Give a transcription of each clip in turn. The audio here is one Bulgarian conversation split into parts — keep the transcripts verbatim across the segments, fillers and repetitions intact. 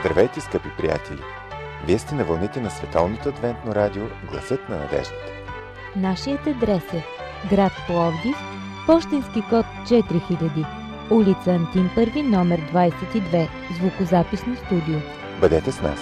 Здравейте, скъпи приятели! Вие сте на вълните на Световното адвентно радио Гласът на надеждата. Нашият адрес е град Пловдив, пощенски код четири хиляди, улица Антим първи, номер двадесет и две, звукозаписно студио. Бъдете с нас!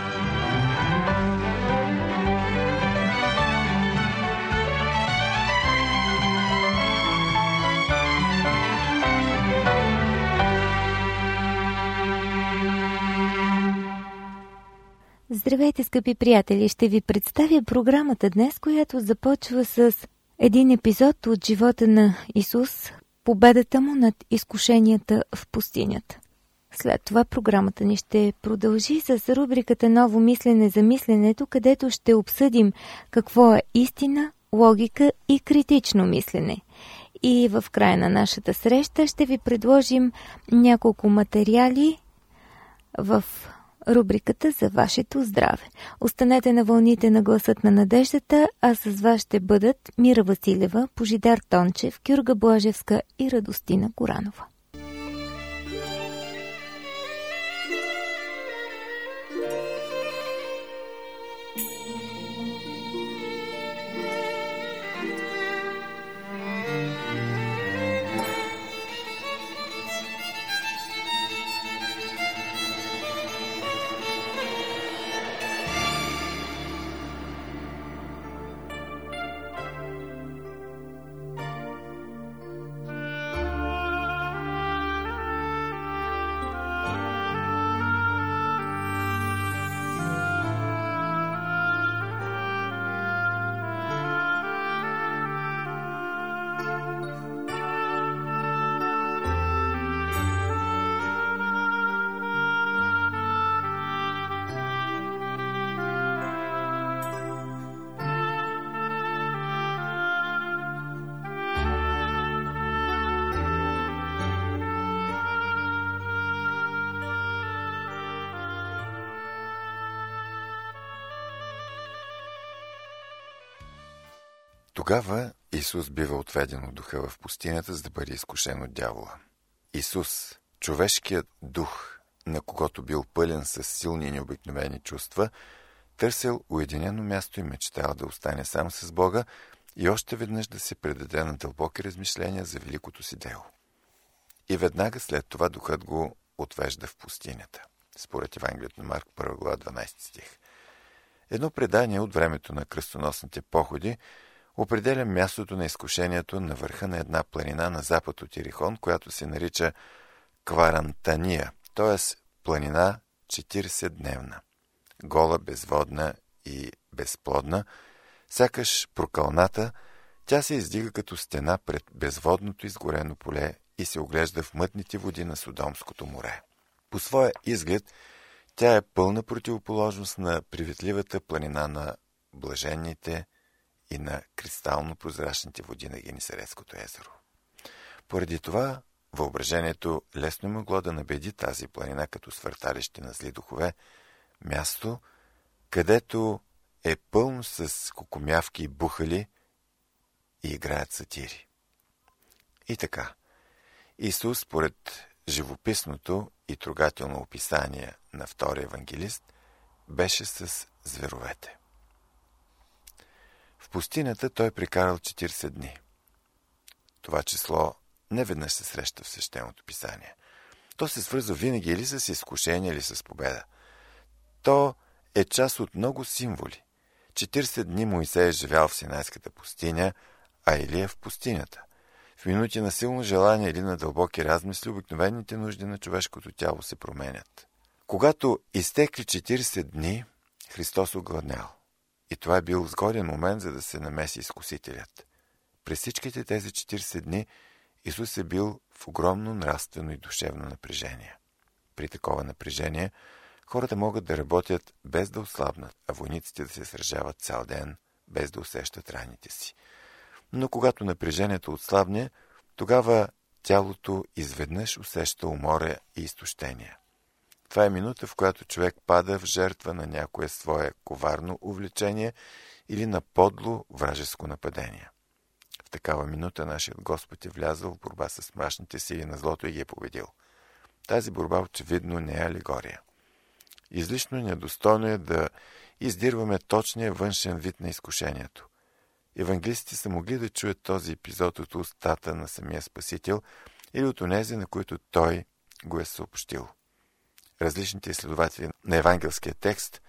Здравейте, скъпи приятели! Ще ви представя програмата днес, която започва с един епизод от живота на Исус, победата му над изкушенията в пустинята. След това програмата ни ще продължи с рубриката Ново мислене за мисленето, където ще обсъдим какво е истина, логика и критично мислене. И в края на нашата среща ще ви предложим няколко материали в рубриката за вашето здраве. Останете на вълните на Гласът на надеждата, а с вас ще бъдат Мира Василева, Божидар Тончев, Гюрга Блажевска и Радостина Коранова. Тогава Исус бива отведен от духа в пустинята, за да бъде изкушен от дявола. Исус, човешкият дух, на когото бил пълен с силни и необикновени чувства, търсил уединено място и мечтал да остане сам с Бога и още веднъж да се предаде на дълбоки размишления за великото си дело. И веднага след това духът го отвежда в пустинята, според Евангелието на Марк, първа глава, дванадесети стих. Едно предание от времето на кръстоносните походи определя мястото на изкушението на върха на една планина на запад от Иерихон, която се нарича Кварантания, т.е. планина четиридесетдневна, гола, безводна и безплодна, сякаш прокълната, тя се издига като стена пред безводното изгорено поле и се оглежда в мътните води на Содомското море. По своя изглед тя е пълна противоположност на приветливата планина на блаженните и на кристално-прозрачните води на Генесаретското езеро. Поради това въображението лесно могло да набеди тази планина като свърталище на зли духове, място, където е пълно с кукумявки и бухали и играят сатири. И така, Исус, според живописното и трогателно описание на втория евангелист, беше с зверовете. В пустинята той прекарал четиридесет дни. Това число не веднъж се среща в свещеното писание. То се свързва винаги или с изкушение, или с победа. То е част от много символи. четиридесет дни Моисей е живял в Синайската пустиня, а Илия в пустинята. В минути на силно желание или на дълбоки размисли, обикновените нужди на човешкото тяло се променят. Когато изтекли четиридесет дни, Христос огладнял. И това е бил сгоден момент, за да се намеси изкусителят. През всичките тези четиридесет дни Исус е бил в огромно нравствено и душевно напрежение. При такова напрежение хората могат да работят без да ослабнат, а войниците да се сражават цял ден, без да усещат раните си. Но когато напрежението отслабне, тогава тялото изведнъж усеща умора и изтощение. Това е минута, в която човек пада в жертва на някое свое коварно увлечение или на подло вражеско нападение. В такава минута нашият Господ е влязъл в борба с мрачните сили на злото и ги е победил. Тази борба очевидно не е алегория. Излишно недостойно е да издирваме точния външен вид на изкушението. Евангелистите са могли да чуят този епизод от устата на самия Спасител или от онези, на които той го е съобщил. Различните изследователи на евангелския текст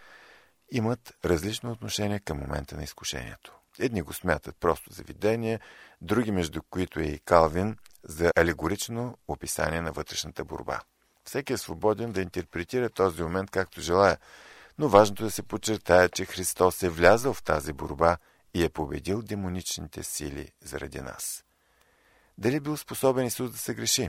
имат различно отношение към момента на изкушението. Едни го смятат просто за видение, други, между които е и Калвин, за алегорично описание на вътрешната борба. Всеки е свободен да интерпретира този момент както желая, но важното е да се подчертая, че Христос е влязъл в тази борба и е победил демоничните сили заради нас. Дали бил способен Исус да се греши?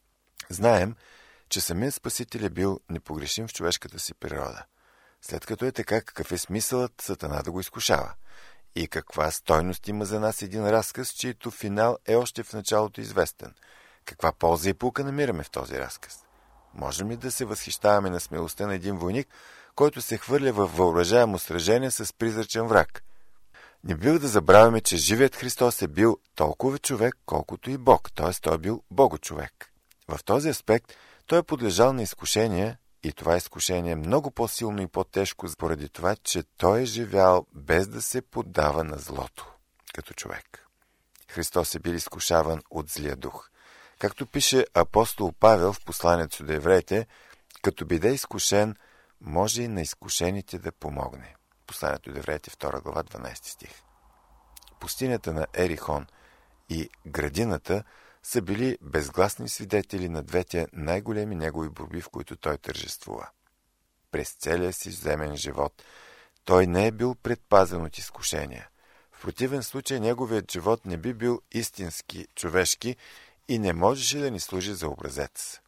Знаем, че самият Спасител е бил непогрешим в човешката си природа. След като е така, какъв е смисълът Сатана да го изкушава? И каква стойност има за нас един разказ, чието финал е още в началото известен? Каква полза и пулка намираме в този разказ? Можем ли да се възхищаваме на смелостта на един войник, който се хвърля в въоръжаемо сражение с призрачен враг? Не бил да забравяме, че живият Христос е бил толкова човек, колкото и Бог, т.е. той е бил Богочовек. В този аспект той е подлежал на изкушение, и това изкушение е много по-силно и по-тежко, поради това, че той е живял без да се поддава на злото, като човек. Христос е бил изкушаван от злия дух. Както пише апостол Павел в посланието до евреите, като биде изкушен, може и на изкушените да помогне. Посланието до евреите, втора глава, дванадесети стих. Пустинята на Ерихон и градината са били безгласни свидетели на двете най-големи негови борби, в които той тържествува. През целия си земен живот той не е бил предпазен от изкушения. В противен случай неговият живот не би бил истински човешки и не можеше да ни служи за образец.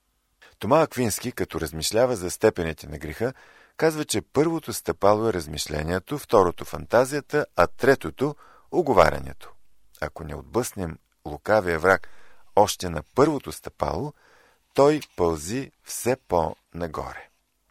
Тома Аквински, като размишлява за степените на греха, казва, че първото стъпало е размишлението, второто фантазията, а третото – уговарянето. Ако не отблъснем лукавия враг още на първото стъпало, той пълзи все по-нагоре.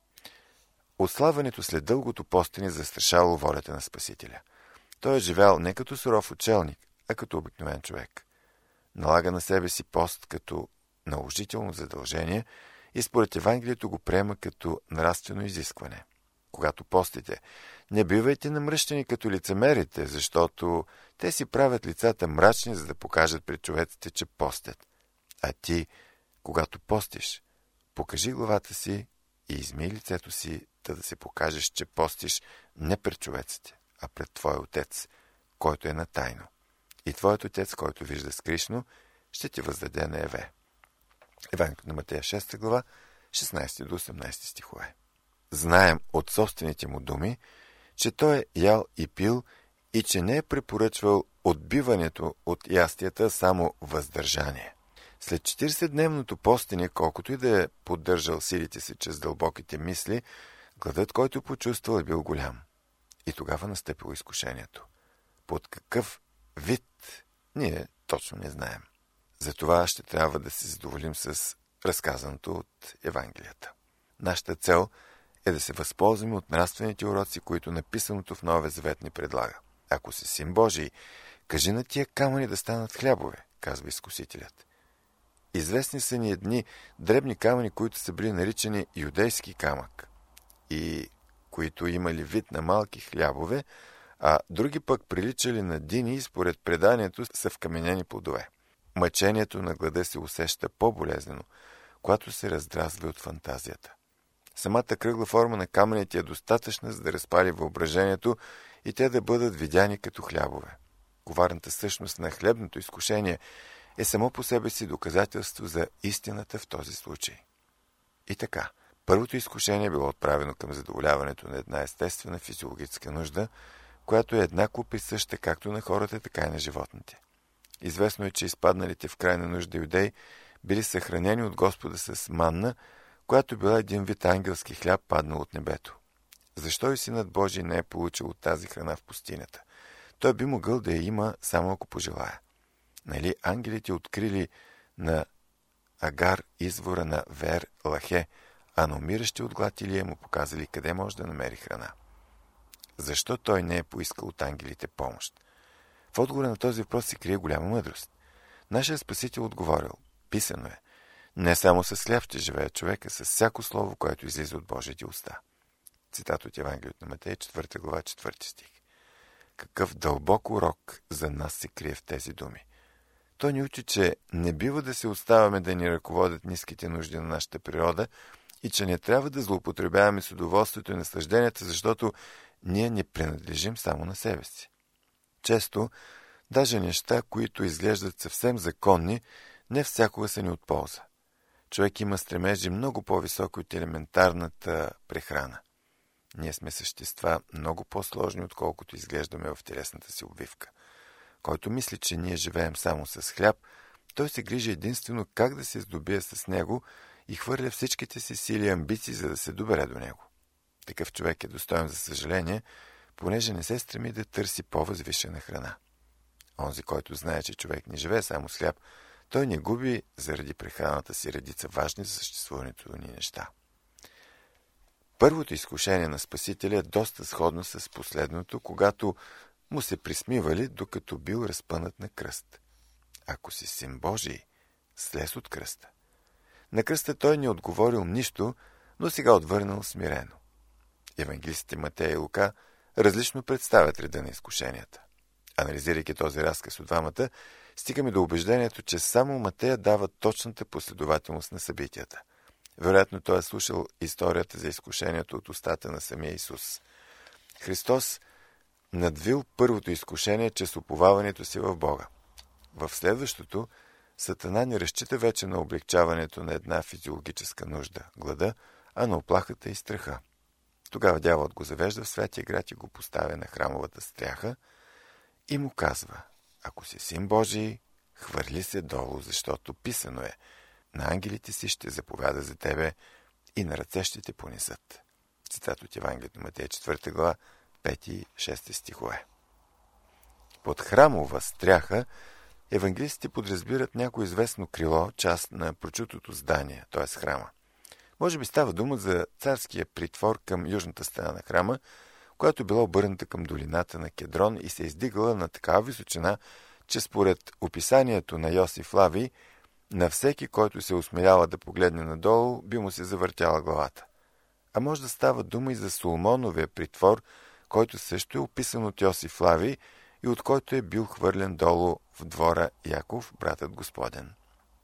Отслабването след дългото постене застрашало волята на Спасителя. Той е живял не като суров учелник, а като обикновен човек. Налага на себе си пост като наложително задължение и според Евангелието го приема като нравствено изискване. Когато постите, не бивайте намръщени като лицемерите, защото те си правят лицата мрачни, за да покажат пред човеците, че постят. А ти, когато постиш, покажи главата си и измий лицето си, да да се покажеш, че постиш не пред човеците, а пред твой Отец, който е на тайно. И твоят Отец, който вижда скришно, ще ти въздаде на Еве. Евангелието на Матея, шеста глава, шестнадесети до осемнадесети стихове. Знаем от собствените му думи, че той е ял и пил и че не е препоръчвал отбиването от ястията, само въздържание. След четиридесетдневното постене, колкото и да е поддържал силите си чрез дълбоките мисли, гладът, който почувствал, е бил голям. И тогава настъпило изкушението. Под какъв вид, ние точно не знаем. Затова ще трябва да се задоволим с разказаното от Евангелията. Нашата цел е да се възползваме от нравствените уроци, които написаното в Новия Завет ни предлага. Ако си син Божий, кажи на тия камъни да станат хлябове, казва изкусителят. Известни са ни едни дребни камъни, които са били наричани юдейски камък и които имали вид на малки хлябове, а други пък приличали на дини и според преданието са вкаменени плодове. Мъчението на глада се усеща по-болезнено, когато се раздразва от фантазията. Самата кръгла форма на камъните е достатъчна, за да разпали въображението и те да бъдат видяни като хлябове. Коварната същност на хлебното изкушение е само по себе си доказателство за истината в този случай. И така, първото изкушение било отправено към задоволяването на една естествена физиологическа нужда, която е еднакво присъща както на хората, така и на животните. Известно е, че изпадналите в крайна нужда юдеи били съхранени от Господа с манна, която била един вид ангелски хляб, паднал от небето. Защо и Синът Божий не е получил от тази храна в пустинята? Той би могъл да я има, само ако пожелая. Нали ангелите открили на Агар извора на Вер Лахе, а на умиращи от глад Илия му показали къде може да намери храна? Защо той не е поискал от ангелите помощ? В отговора на този въпрос се крие голяма мъдрост. Нашият Спасител отговорил: писано е: Не само с хляб ще живее човека, с всяко слово, което излиза от Божите уста. Цитат от Евангелието на Матей, четвърта глава, четвърти стих. Какъв дълбок урок за нас се крие в тези думи. Той ни учи, че не бива да се оставаме да ни ръководят ниските нужди на нашата природа и че не трябва да злоупотребяваме с удоволствието и наслажденията, защото ние не принадлежим само на себе си. Често, даже неща, които изглеждат съвсем законни, не всякога са ни от полза. Човек има стремежи много по-високи от елементарната прехрана. Ние сме същества много по-сложни, отколкото изглеждаме в телесната си обвивка. Който мисли, че ние живеем само с хляб, той се грижи единствено как да се здобие с него и хвърля всичките си сили и амбиции, за да се добере до него. Такъв човек е достоен за съжаление, понеже не се стреми да търси по-възвишена храна. Онзи, който знае, че човек не живее само с хляб, той не губи заради прехраната си редица важни за съществуването ни неща. Първото изкушение на Спасителя е доста сходно с последното, когато му се присмивали, докато бил разпънат на кръст. Ако си син Божий, слез от кръста. На кръста той не отговорил нищо, но сега отвърнал смирено. Евангелистите Матей и Лука различно представят реда на изкушенията. Анализирайки този разказ от двамата, стигаме до убеждението, че само Матея дава точната последователност на събитията. Вероятно той е слушал историята за изкушението от устата на самия Исус. Христос надвил първото изкушение чрез уповаването си в Бога. В следващото, Сатана не разчита вече на облегчаването на една физиологическа нужда – глада, а на оплахата и страха. Тогава дяволът го завежда в святия град и го поставя на храмовата стряха и му казва: ако си син Божий, хвърли се долу, защото писано е: на ангелите си ще заповяда за тебе и на ръце ще те понесат. Цитат от Евангелието на Матей, четвърта глава, пети и шести стихове. Под храмова стряха евангелистите подразбират някое известно крило, част на прочутото здание, т.е. храма. Може би става дума за царския притвор към южната страна на храма, която била обърната към долината на Кедрон и се издигала на такава височина, че според описанието на Йосиф Лавий, на всеки, който се осмелява да погледне надолу, би му се завъртяла главата. А може да става дума и за Соломоновия притвор, който също е описан от Йосиф Лавий и от който е бил хвърлен долу в двора Яков, братът Господен.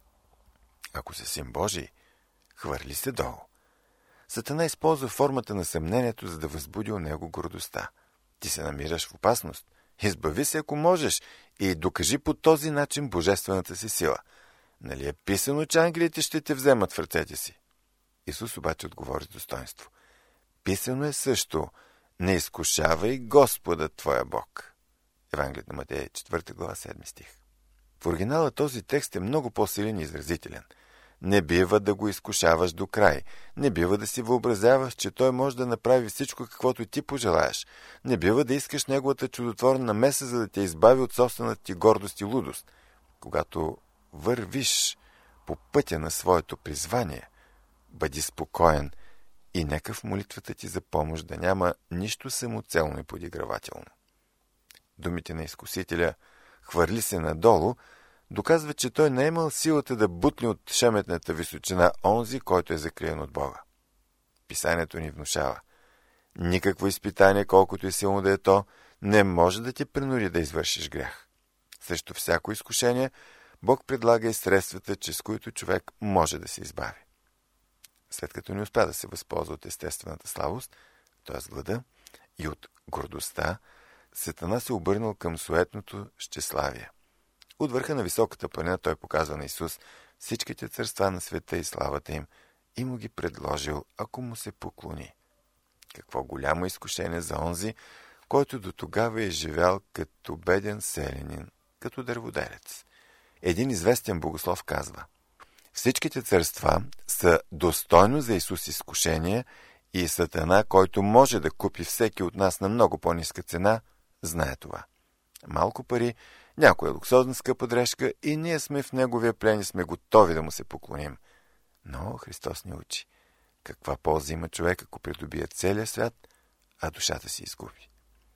Ако си син Божий, хвърли се долу. Сатана използва формата на съмнението, за да възбуди у него гордостта. Ти се намираш в опасност. Избави се, ако можеш, и докажи по този начин божествената си сила. Нали е писано, че ангелите ще те вземат в ръцете си? Исус обаче отговори с достоинство. Писано е също: не изкушавай Господа твоя Бог. Евангелието на Матей, четвърта глава, седми стих. В оригинала този текст е много по-силен и изразителен. Не бива да го изкушаваш до край. Не бива да си въобразяваш, че той може да направи всичко, каквото ти пожелаеш. Не бива да искаш неговата чудотворна намеса, за да те избави от собствената ти гордост и лудост. Когато вървиш по пътя на своето призвание, бъди спокоен и нека в молитвата ти за помощ да няма нищо самоцелно и подигравателно. Думите на изкусителя «хвърли се надолу» доказва, че той не е имал силата да бутне от шеметната височина онзи, който е закриен от Бога. Писанието ни внушава: никакво изпитание, колкото и силно да е то, не може да те принуди да извършиш грях. Срещу всяко изкушение Бог предлага и средствата, чрез които човек може да се избави. След като не успя да се възползва от естествената слабост, т.е. глада, и от гордостта, Сатана се обърнал към суетното щеславие. От върха на високата планина той показва на Исус всичките царства на света и славата им и му ги предложил, ако му се поклони. Какво голямо изкушение за онзи, който до тогава е живял като беден селянин, като дърводелец. Един известен богослов казва: всичките царства са достойно за Исус изкушение и Сатана, който може да купи всеки от нас на много по-ниска цена, знае това. Малко пари, някоя луксозна скъпа дрежка и ние сме в неговия плен и сме готови да му се поклоним. Но Христос ни учи: каква полза има човек, ако придобие целия свят, а душата си изгуби.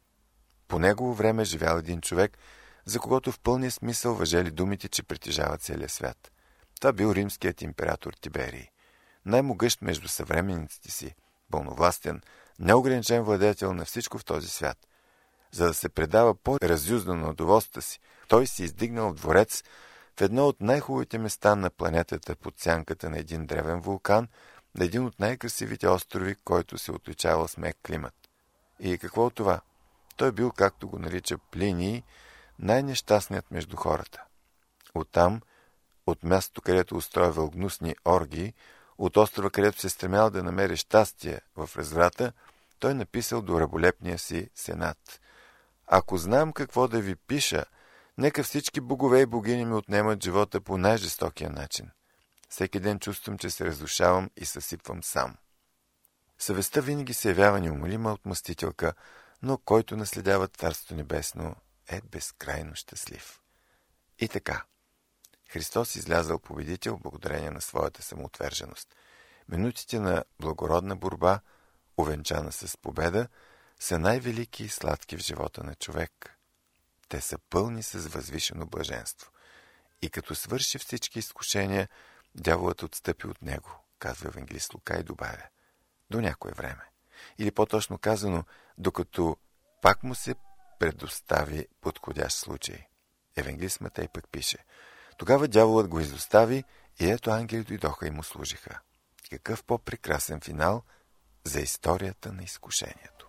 По негово време живял един човек, за когото в пълния смисъл важели думите, че притежава целия свят. Това бил римският император Тиберий, най-могъщ между съвременниците си, пълновластен, неограничен владетел на всичко в този свят. За да се предава по-разюздано на доволствата си, той се издигнал в дворец в едно от най-хубавите места на планетата под сянката на един древен вулкан, на един от най-красивите острови, който се отличава с мек климат. И какво от това? Той бил, както го нарича Плиний, най-нещастният между хората. Оттам, от мястото, където устроивал гнусни оргии, от острова, където се стремял да намери щастие в разврата, той написал до раболепния си сенат: „Ако знам какво да ви пиша, нека всички богове и богини ми отнемат живота по най-жестокия начин. Всеки ден чувствам, че се разрушавам и съсипвам сам.“ Съвестта винаги се явява неумолима отмъстителка, но който наследява Царството небесно е безкрайно щастлив. И така, Христос излязъл победител благодарение на своята самоотверженост. Минутите на благородна борба, увенчана с победа, са най-велики и сладки в живота на човек. Те са пълни с възвишено блаженство. И като свърши всички изкушения, дяволът отстъпи от него, казва евангелист Лука и добавя: до някое време. Или по-точно казано, докато пак му се предостави подходящ случай. Евангелист Матей пък пише: тогава дяволът го изостави и ето ангели дойдоха и му служиха. Какъв по-прекрасен финал за историята на изкушението!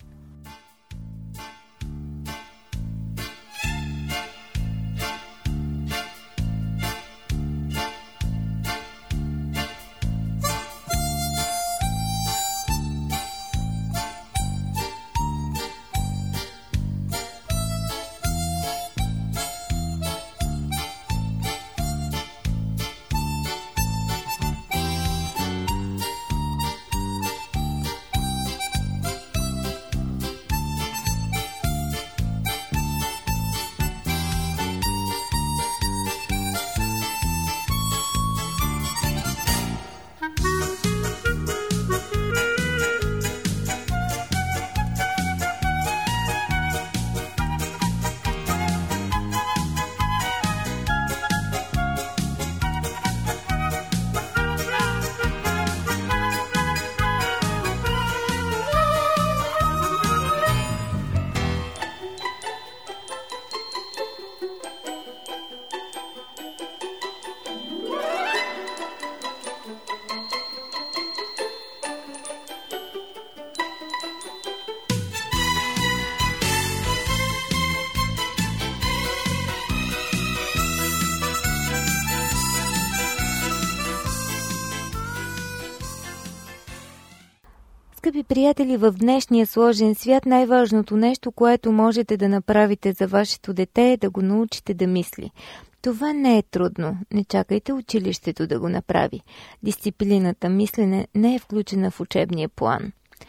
Скъпи приятели, в днешния сложен свят най-важното нещо, което можете да направите за вашето дете, е да го научите да мисли. Това не е трудно. Не чакайте училището да го направи. Дисциплината мислене не е включена в учебния план.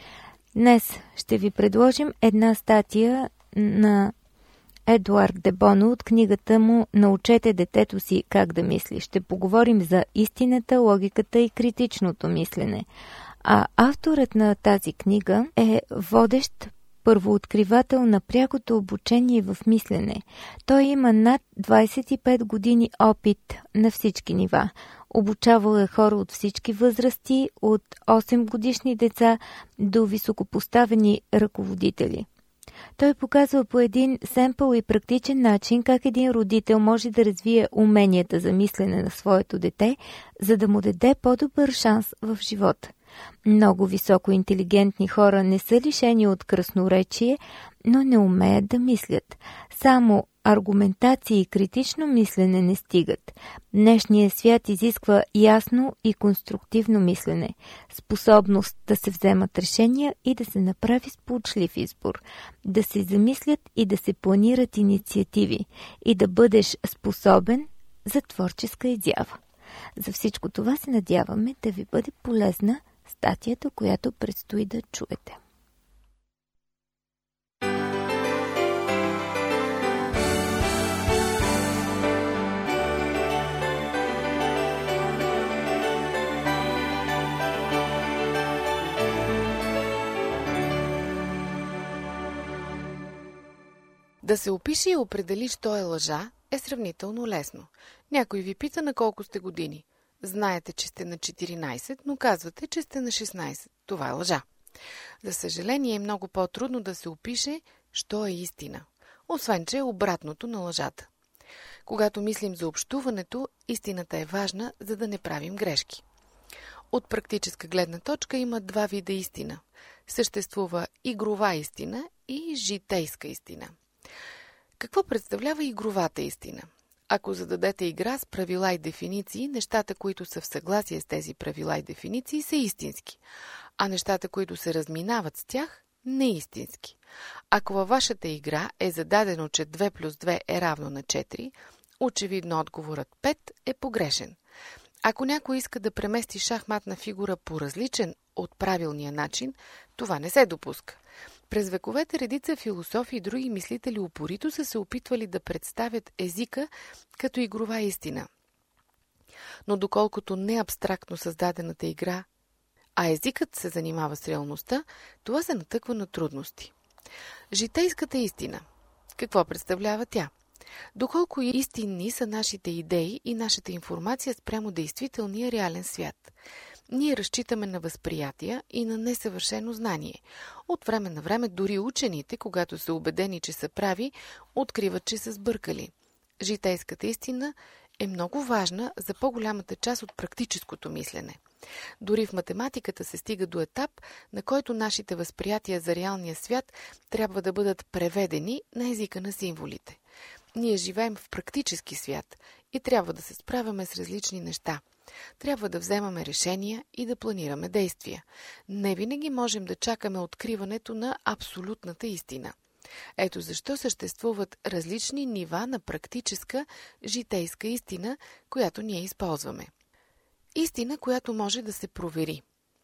Днес ще ви предложим една статия на Едуард де Боно от книгата му „Научете детето си как да мисли“. Ще поговорим за истината, логиката и критичното мислене. А авторът на тази книга е водещ първооткривател на прякото обучение в мислене. Той има над двадесет и пет години опит на всички нива. Обучавал е хора от всички възрасти, от осем годишни деца до високопоставени ръководители. Той показва по един семпъл и практичен начин как един родител може да развие уменията за мислене на своето дете, за да му даде по-добър шанс в живота. Много високо интелигентни хора не са лишени от красноречие, но не умеят да мислят. Само аргументация и критично мислене не стигат. Днешният свят изисква ясно и конструктивно мислене, способност да се вземат решения и да се направи сполучлив избор, да се замислят и да се планират инициативи и да бъдеш способен за творческа изява. За всичко това се надяваме да ви бъде полезна статията, която предстои да чуете. Да се опише и определи, що е лъжа, е сравнително лесно. Някой ви пита на колко сте години. Знаете, че сте на четиринайсет, но казвате, че сте на шестнайсет. Това е лъжа. За съжаление е много по-трудно да се опише, що е истина. Освен, че е обратното на лъжата. Когато мислим за общуването, истината е важна, за да не правим грешки. От практическа гледна точка има два вида истина. Съществува игрова истина и житейска истина. Какво представлява игровата истина? Ако зададете игра с правила и дефиниции, нещата, които са в съгласие с тези правила и дефиниции, са истински, а нещата, които се разминават с тях, неистински. Ако във вашата игра е зададено, че две плюс две е равно на четири, очевидно отговорът пет е погрешен. Ако някой иска да премести шахматна фигура по различен от правилния начин, това не се допуска. През вековете редица философи и други мислители упорито са се опитвали да представят езика като игрова истина. Но доколкото не абстрактно създадената игра, а езикът се занимава с реалността, това се натъква на трудности. Житейската истина. Какво представлява тя? Доколко истинни са нашите идеи и нашата информация спрямо действителния реален свят. Ние разчитаме на възприятия и на несъвършено знание. От време на време дори учените, когато са убедени, че са прави, откриват, че са сбъркали. Житейската истина е много важна за по-голямата част от практическото мислене. Дори в математиката се стига до етап, на който нашите възприятия за реалния свят трябва да бъдат преведени на езика на символите. Ние живеем в практически свят и трябва да се справяме с различни неща. Трябва да вземаме решения и да планираме действия. Не винаги можем да чакаме откриването на абсолютната истина. Ето защо съществуват различни нива на практическа, житейска истина, която ние използваме. Истина, която може да се провери.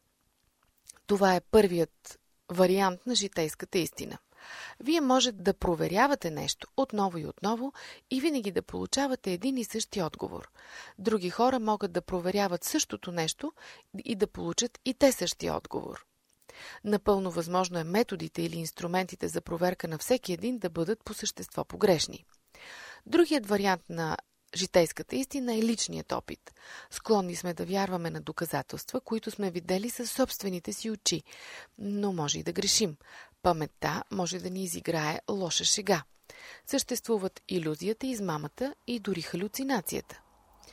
Това е първият вариант на житейската истина. Вие може да проверявате нещо отново и отново и винаги да получавате един и същи отговор. Други хора могат да проверяват същото нещо и да получат и те същия отговор. Напълно възможно е методите или инструментите за проверка на всеки един да бъдат по същество погрешни. Другият вариант на житейската истина е личният опит. Склонни сме да вярваме на доказателства, които сме видели със собствените си очи, но може и да грешим. Паметта може да ни изиграе лоша шега. Съществуват илюзията, измамата и дори халюцинацията.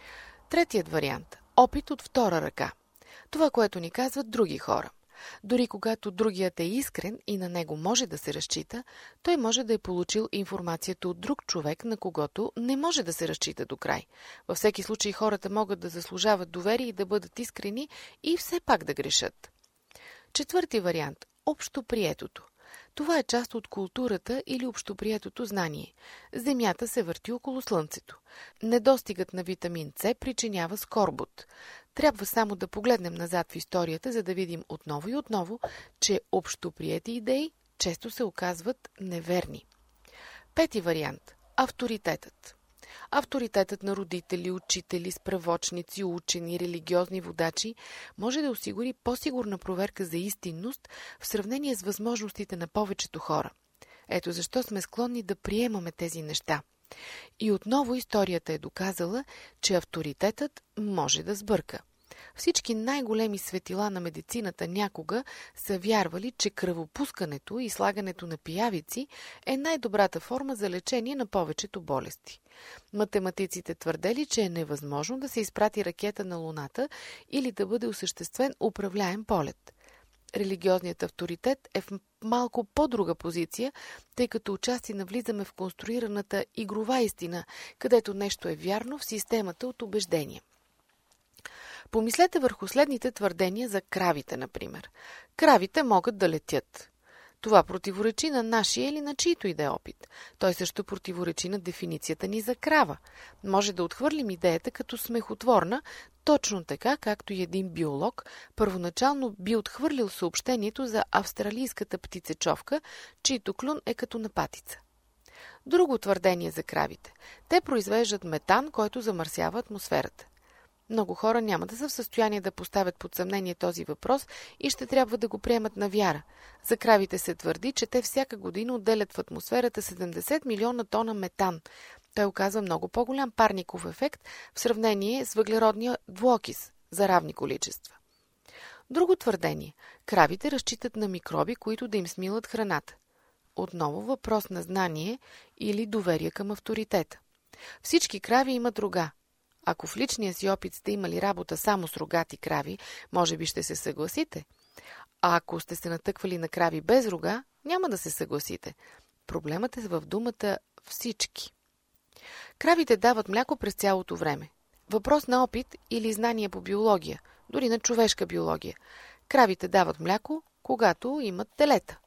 Третият вариант – опит от втора ръка. Това, което ни казват други хора. Дори когато другият е искрен и на него може да се разчита, той може да е получил информацията от друг човек, на когото не може да се разчита до край. Във всеки случай хората могат да заслужават доверие и да бъдат искрени и все пак да грешат. Четвърти вариант – общоприетото. Това е част от културата или общоприетото знание. Земята се върти около Слънцето. Недостигът на витамин С причинява скорбут. Трябва само да погледнем назад в историята, за да видим отново и отново, че общоприети идеи често се оказват неверни. Пети вариант – авторитетът. Авторитетът на родители, учители, справочници, учени, религиозни водачи може да осигури по-сигурна проверка за истинност в сравнение с възможностите на повечето хора. Ето защо сме склонни да приемаме тези неща. И отново историята е доказала, че авторитетът може да сбърка. Всички най-големи светила на медицината някога са вярвали, че кръвопускането и слагането на пиявици е най-добрата форма за лечение на повечето болести. Математиците твърдели, че е невъзможно да се изпрати ракета на Луната или да бъде осъществен управляем полет. Религиозният авторитет е в малко по-друга позиция, тъй като отчасти навлизаме в конструираната игрова истина, където нещо е вярно в системата от убеждения. Помислете върху следните твърдения за кравите, например. Кравите могат да летят. Това противоречи на нашия или на чийто и да е опит. Той също противоречи на дефиницията ни за крава. Може да отхвърлим идеята като смехотворна, точно така, както и един биолог първоначално би отхвърлил съобщението за австралийската птицечовка, чийто клюн е като на патица. Друго твърдение за кравите. Те произвеждат метан, който замърсява атмосферата. Много хора няма да са в състояние да поставят под съмнение този въпрос и ще трябва да го приемат на вяра. За кравите се твърди, че те всяка година отделят в атмосферата седемдесет милиона тона метан. Той оказва много по-голям парников ефект в сравнение с въглеродния двуокис за равни количества. Друго твърдение. Кравите разчитат на микроби, които да им смилат храната. Отново въпрос на знание или доверие към авторитета. Всички крави имат рога. Ако в личния си опит сте имали работа само с рогати крави, може би ще се съгласите. А ако сте се натъквали на крави без рога, няма да се съгласите. Проблемът е в думата всички. Кравите дават мляко през цялото време. Въпрос на опит или знание по биология, дори на човешка биология. Кравите дават мляко, когато имат телета.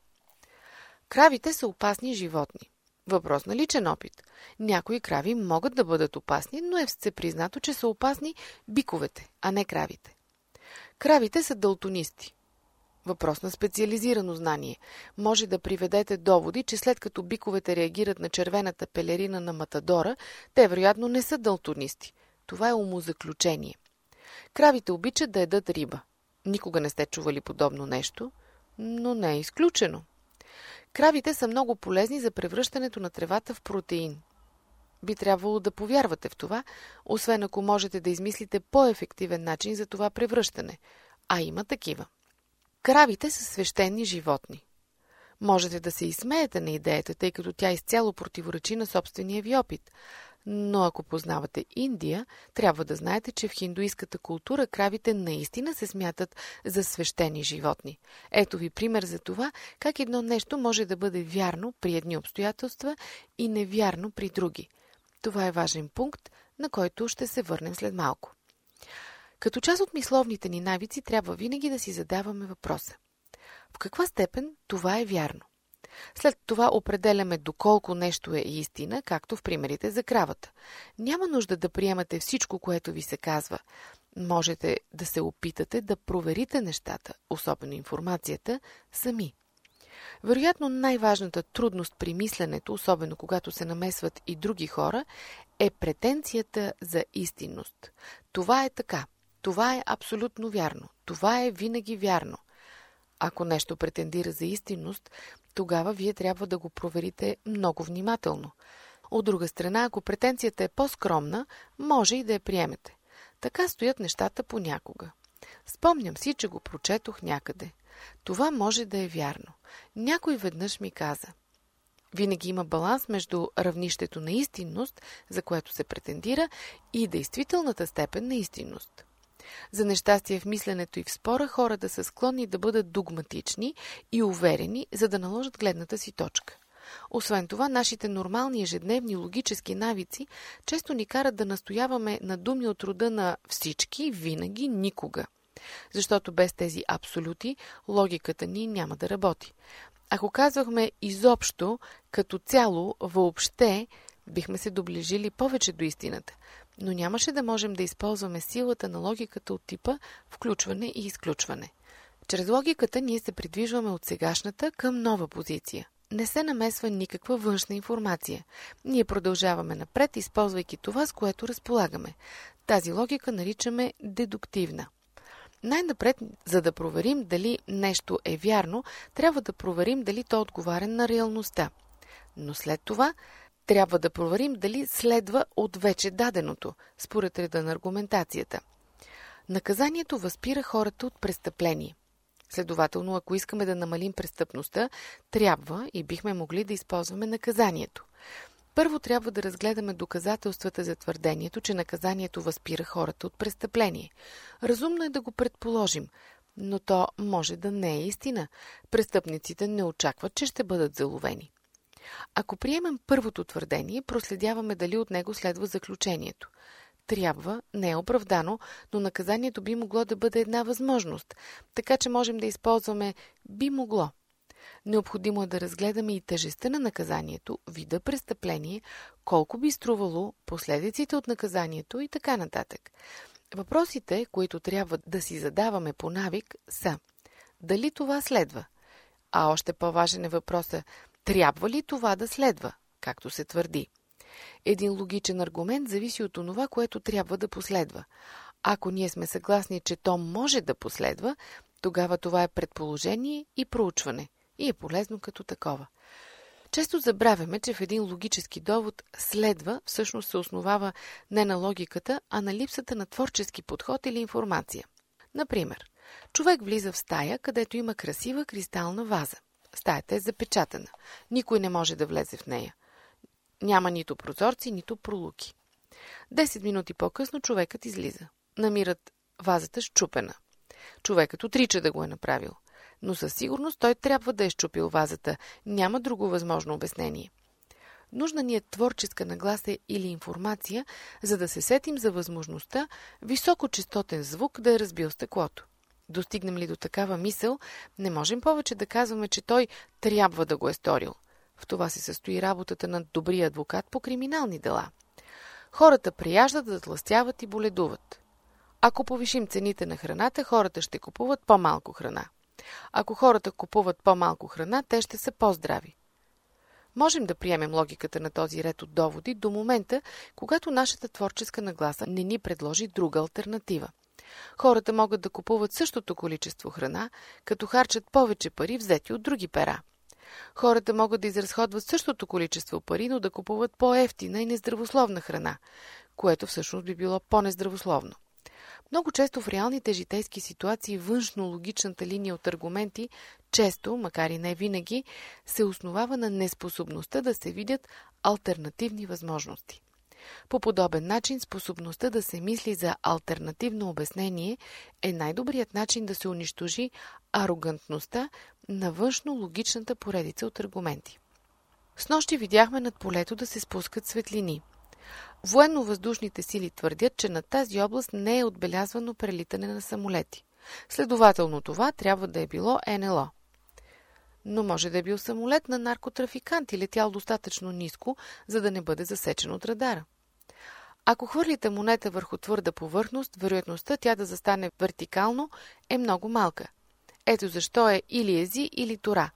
Кравите са опасни животни. Въпрос на личен опит. Някои крави могат да бъдат опасни, но е всепризнато, че са опасни биковете, а не кравите. Кравите са далтонисти. Въпрос на специализирано знание. Може да приведете доводи, че след като биковете реагират на червената пелерина на матадора, те вероятно не са далтонисти. Това е умозаключение. Кравите обичат да ядат риба. Никога не сте чували подобно нещо, но не е изключено. Кравите са много полезни за превръщането на тревата в протеин. Би трябвало да повярвате в това, освен ако можете да измислите по-ефективен начин за това превръщане, а има такива. Кравите са свещени животни. Можете да се изсмеете на идеята, тъй като тя изцяло противоречи на собствения ви опит. Но ако познавате Индия, трябва да знаете, че в хиндуистката култура кравите наистина се смятат за свещени животни. Ето ви пример за това, как едно нещо може да бъде вярно при едни обстоятелства и невярно при други. Това е важен пункт, на който ще се върнем след малко. Като част от мисловните ни навици трябва винаги да си задаваме въпроса. В каква степен това е вярно? След това определяме доколко нещо е истина, както в примерите за кравата. Няма нужда да приемате всичко, което ви се казва. Можете да се опитате да проверите нещата, особено информацията, сами. Вероятно най-важната трудност при мисленето, особено когато се намесват и други хора, е претенцията за истинност. Това е така. Това е абсолютно вярно. Това е винаги вярно. Ако нещо претендира за истинност, тогава вие трябва да го проверите много внимателно. От друга страна, ако претенцията е по-скромна, може и да я приемете. Така стоят нещата понякога. Спомням си, че го прочетох някъде. Това може да е вярно. Някой веднъж ми каза. Винаги има баланс между равнището на истинност, за което се претендира, и действителната степен на истинност. За нещастие в мисленето и в спора хората са склонни да бъдат догматични и уверени, за да наложат гледната си точка. Освен това, нашите нормални ежедневни логически навици често ни карат да настояваме на думи от рода на всички, винаги, никога. Защото без тези абсолюти логиката ни няма да работи. Ако казвахме изобщо, като цяло, въобще, бихме се доближили повече до истината. Но нямаше да можем да използваме силата на логиката от типа включване и изключване. Чрез логиката ние се придвижваме от сегашната към нова позиция. Не се намесва никаква външна информация. Ние продължаваме напред, използвайки това, с което разполагаме. Тази логика наричаме дедуктивна. Най-напред, за да проверим дали нещо е вярно, трябва да проверим дали то отговаря на реалността. Но след това трябва да проверим дали следва от вече даденото, според реда на аргументацията. Наказанието възпира хората от престъпление. Следователно, ако искаме да намалим престъпността, трябва и бихме могли да използваме наказанието. Първо трябва да разгледаме доказателствата за твърдението, че наказанието възпира хората от престъпление. Разумно е да го предположим, но то може да не е истина. Престъпниците не очакват, че ще бъдат заловени. Ако приемем първото твърдение, проследяваме дали от него следва заключението. Трябва, не е оправдано, но наказанието би могло да бъде една възможност, така че можем да използваме би могло. Необходимо е да разгледаме и тежестта на наказанието, вида престъпление, колко би струвало, последиците от наказанието и така нататък. Въпросите, които трябва да си задаваме по навик, са: дали това следва? А още по-важен е въпросът: трябва ли това да следва, както се твърди? Един логичен аргумент зависи от онова, което трябва да последва. Ако ние сме съгласни, че то може да последва, тогава това е предположение и проучване и е полезно като такова. Често забравяме, че в един логически довод следва всъщност се основава не на логиката, а на липсата на творчески подход или информация. Например, човек влиза в стая, където има красива кристална ваза. Стаята е запечатана. Никой не може да влезе в нея. Няма нито прозорци, нито пролуки. Десет минути по-късно човекът излиза. Намират вазата счупена. Човекът отрича да го е направил. Но със сигурност той трябва да е счупил вазата. Няма друго възможно обяснение. Нужна ни е творческа нагласа или информация, за да се сетим за възможността високочестотен звук да е разбил стъклото. Достигнем ли до такава мисъл, не можем повече да казваме, че той трябва да го е сторил. В това се състои работата на добрия адвокат по криминални дела. Хората прияждат да тлъстяват и боледуват. Ако повишим цените на храната, хората ще купуват по-малко храна. Ако хората купуват по-малко храна, те ще са по-здрави. Можем да приемем логиката на този ред от доводи до момента, когато нашата творческа нагласа не ни предложи друга алтернатива. Хората могат да купуват същото количество храна, като харчат повече пари, взети от други пера. Хората могат да изразходват същото количество пари, но да купуват по-евтина и нездравословна храна, което всъщност би било по-нездравословно. Много често в реалните житейски ситуации външно логичната линия от аргументи често, макар и не винаги, се основава на неспособността да се видят алтернативни възможности. По подобен начин способността да се мисли за алтернативно обяснение е най-добрият начин да се унищожи арогантността на външно логичната поредица от аргументи. Снощи видяхме над полето да се спускат светлини. Военно-въздушните сили твърдят, че на тази област не е отбелязвано прелитане на самолети. Следователно това трябва да е било Ен Ел О. Но може да е бил самолет на наркотрафикант и летял достатъчно ниско, за да не бъде засечен от радара. Ако хвърлите монета върху твърда повърхност, вероятността тя да застане вертикално е много малка. Ето защо е или ези, или тора.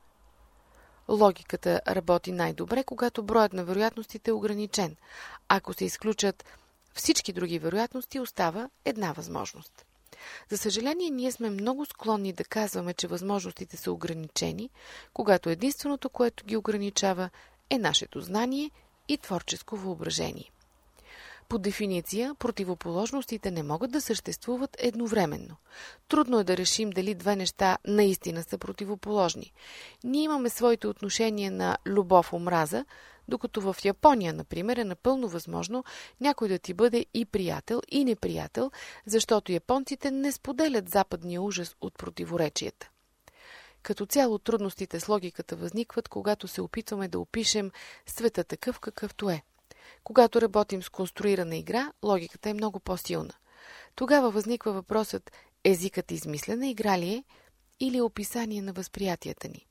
Логиката работи най-добре, когато броят на вероятностите е ограничен. Ако се изключат всички други вероятности, остава една възможност. За съжаление, ние сме много склонни да казваме, че възможностите са ограничени, когато единственото, което ги ограничава, е нашето знание и творческо въображение. По дефиниция, противоположностите не могат да съществуват едновременно. Трудно е да решим дали две неща наистина са противоположни. Ние имаме своите отношения на любов-омраза, докато в Япония, например, е напълно възможно някой да ти бъде и приятел, и неприятел, защото японците не споделят западния ужас от противоречията. Като цяло трудностите с логиката възникват, когато се опитваме да опишем света такъв какъвто е. Когато работим с конструирана игра, логиката е много по-силна. Тогава възниква въпросът: езикът измислена игра ли е или описание на възприятията ни?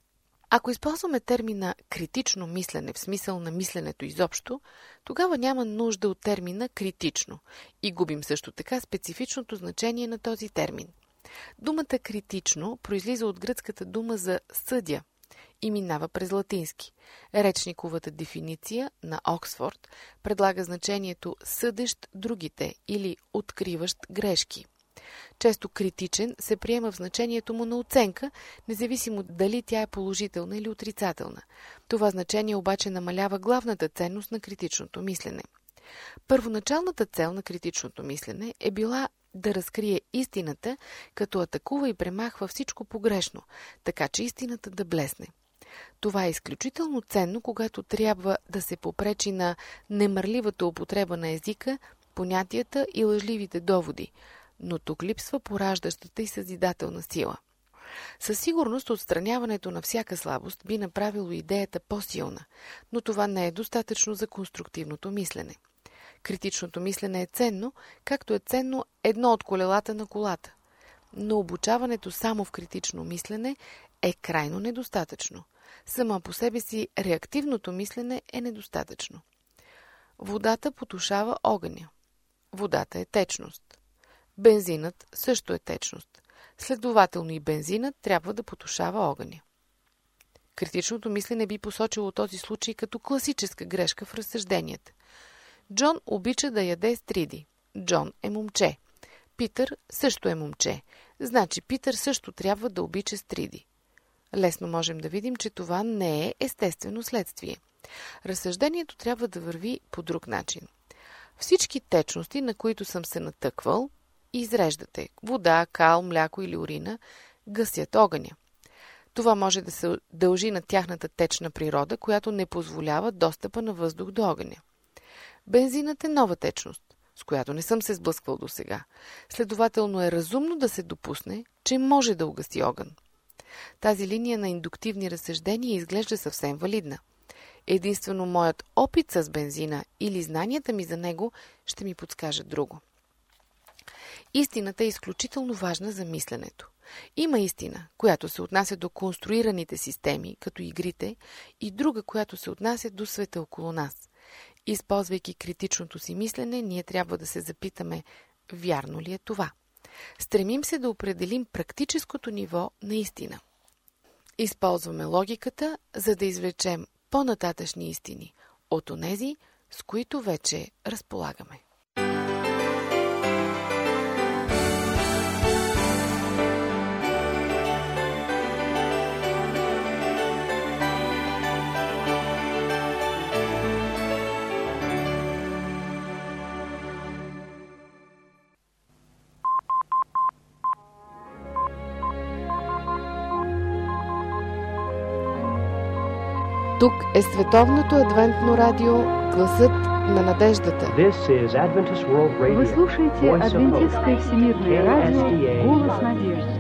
Ако използваме термина критично мислене в смисъл на мисленето изобщо, тогава няма нужда от термина критично и губим също така специфичното значение на този термин. Думата критично произлиза от гръцката дума за съдя и минава през латински. Речниковата дефиниция на Оксфорд предлага значението съдещ другите или откриващ грешки. Често критичен се приема в значението му на оценка, независимо дали тя е положителна или отрицателна. Това значение обаче намалява главната ценност на критичното мислене. Първоначалната цел на критичното мислене е била да разкрие истината, като атакува и премахва всичко погрешно, така че истината да блесне. Това е изключително ценно, когато трябва да се попречи на немърливата употреба на езика, понятията и лъжливите доводи, но тук липсва пораждащата и съзидателна сила. Със сигурност отстраняването на всяка слабост би направило идеята по-силна, но това не е достатъчно за конструктивното мислене. Критичното мислене е ценно, както е ценно едно от колелата на колата. Но обучаването само в критично мислене е крайно недостатъчно. Само по себе си реактивното мислене е недостатъчно. Водата потушава огъня. Водата е течност. Бензинът също е течност. Следователно и бензинът трябва да потушава огъня. Критичното мислене би посочило този случай като класическа грешка в разсъжденията. Джон обича да яде стриди. Джон е момче. Питър също е момче. Значи Питър също трябва да обича стриди. Лесно можем да видим, че това не е естествено следствие. Разсъждението трябва да върви по друг начин. Всички течности, на които съм се натъквал, изреждате вода, кал, мляко или урина, гасят огъня. Това може да се дължи на тяхната течна природа, която не позволява достъпа на въздух до огъня. Бензинът е нова течност, с която не съм се сблъсквал досега. Следователно е разумно да се допусне, че може да угаси огън. Тази линия на индуктивни разсъждения изглежда съвсем валидна. Единствено моят опит с бензина или знанията ми за него ще ми подскажат друго. Истината е изключително важна за мисленето. Има истина, която се отнася до конструираните системи, като игрите, и друга, която се отнася до света около нас. Използвайки критичното си мислене, ние трябва да се запитаме, вярно ли е това? Стремим се да определим практическото ниво на истина. Използваме логиката, за да извлечем по-нататъшни истини от онези, с които вече разполагаме. Тук е Световното адвентно радио, гласът на надеждата. Вы слушаете Адвентистское всемирное радио, голос надежды.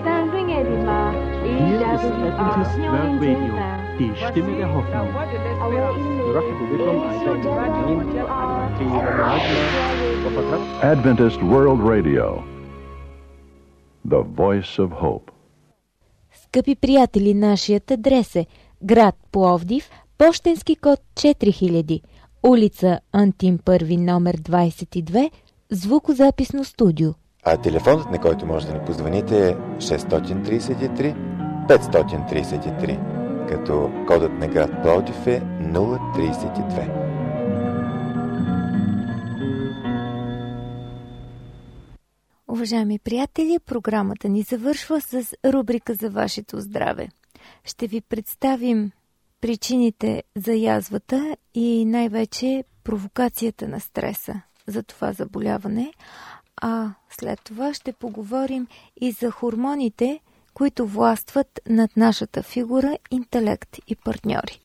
Adventist World Radio, the voice of hope. Скъпи приятели, нашият адрес е град Пловдив, пощенски код четири хиляди, улица Антим първи, номер двадесет и две, звукозаписно студио. А телефонът, на който може да ни позвоните, е шест три три пет три три, като кодът на град Пловдив е нула тридесет и две. Уважаеми приятели, програмата ни завършва с рубрика за вашето здраве. Ще ви представим причините за язвата и най-вече провокацията на стреса за това заболяване, а след това ще поговорим и за хормоните, които властват над нашата фигура, интелект и партньори.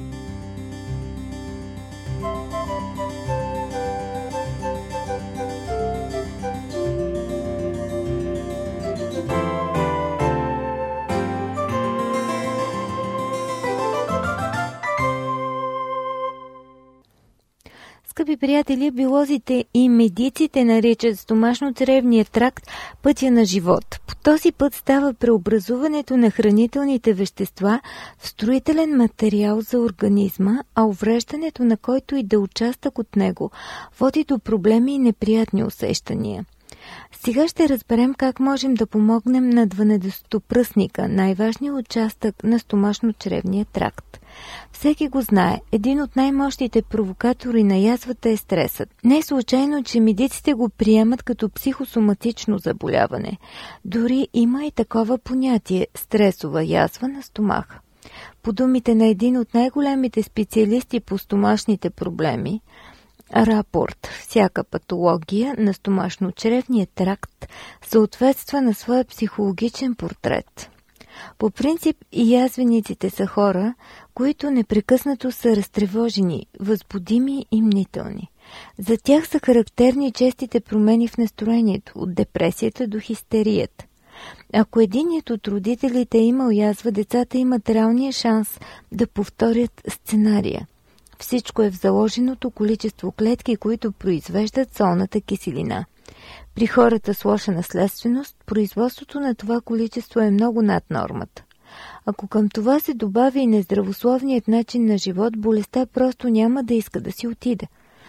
Скъпи приятели, биолозите и медиците наричат стомашно-чревния тракт пътя на живот. По този път става преобразуването на хранителните вещества в строителен материал за организма, а увреждането на който и да участък от него води до проблеми и неприятни усещания. Сега ще разберем как можем да помогнем на дванадесетопръстника, най-важният участък на стомашно-чревния тракт. Всеки го знае, един от най-мощните провокатори на язвата е стресът. Не е случайно, че медиците го приемат като психосоматично заболяване. Дори има и такова понятие – стресова язва на стомаха. По думите на един от най-големите специалисти по стомашните проблеми, рапорт всяка патология на стомашно-чревния тракт съответства на своя психологичен портрет. По принцип и язвениците са хора, които непрекъснато са разтревожени, възбудими и мнителни. За тях са характерни честите промени в настроението, от депресията до хистерията. Ако единият от родителите е имал язва, децата имат реалния шанс да повторят сценария. Всичко е в заложеното количество клетки, които произвеждат солната киселина. При хората с лоша наследственост, производството на това количество е много над нормата. Ако към това се добави и нездравословният начин на живот, болестта просто няма да иска да си отиде.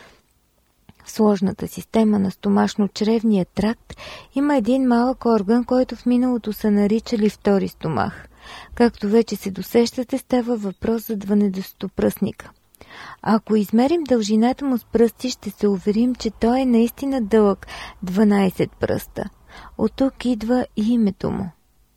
В сложната система на стомашно-чревния тракт има един малък орган, който в миналото са наричали втори стомах. Както вече се досещате, става въпрос за дванадесетопръстника. Ако измерим дължината му с пръсти, ще се уверим, че той е наистина дълъг дванадесет пръста. От тук идва и името му.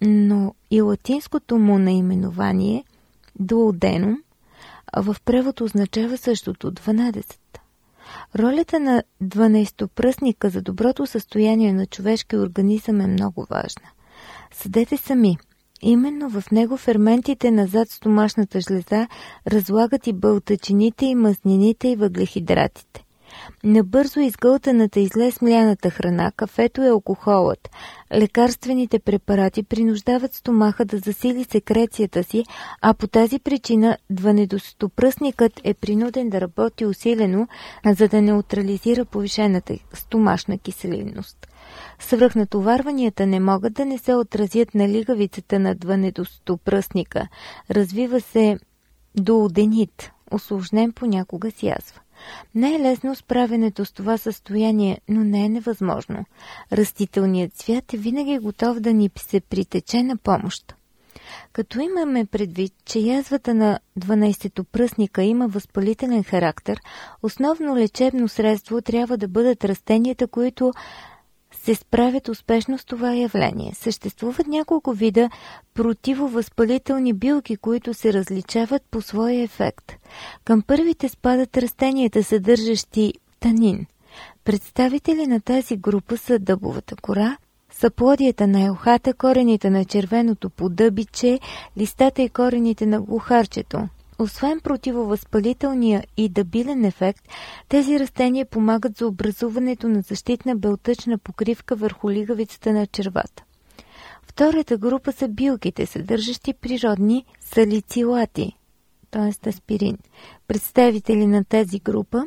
но и латинското му наименование дуоденум в превод означава същото – дванадесет. Ролята на дванадесетопръстника за доброто състояние на човешкия организъм е много важна. Съдете сами. Именно в него ферментите назад стомашната жлеза разлагат и бълтъчините, и мазнините, и въглехидратите. Набързо изгълтаната и зле смляната храна, кафето и алкохолът, лекарствените препарати принуждават стомаха да засили секрецията си, а по тази причина дванадесетопръстникът е принуден да работи усилено, за да неутрализира повишената стомашна киселинност. Свръхнатоварванията не могат да не се отразят на лигавицата на дванадесетопръстника. Развива се дуоденит, усложнен понякога с язва. Не е лесно справянето с това състояние, но не е невъзможно. Растителният свят е винаги готов да ни се притече на помощ. Като имаме предвид, че язвата на дванадесетопръстника има възпалителен характер, основно лечебно средство трябва да бъдат растенията, които се справят успешно с това явление. Съществуват няколко вида противовъзпалителни билки, които се различават по своя ефект. Към първите спадат растенията, съдържащи танин. Представители на тази група са дъбовата кора, съплодията на елхата, корените на червеното подъбиче, листата и корените на глухарчето. Освен противовъзпалителния и дъбилен ефект, тези растения помагат за образуването на защитна белтъчна покривка върху лигавицата на червата. Втората група са билките, съдържащи природни салицилати, т.е. аспирин. Представители на тази група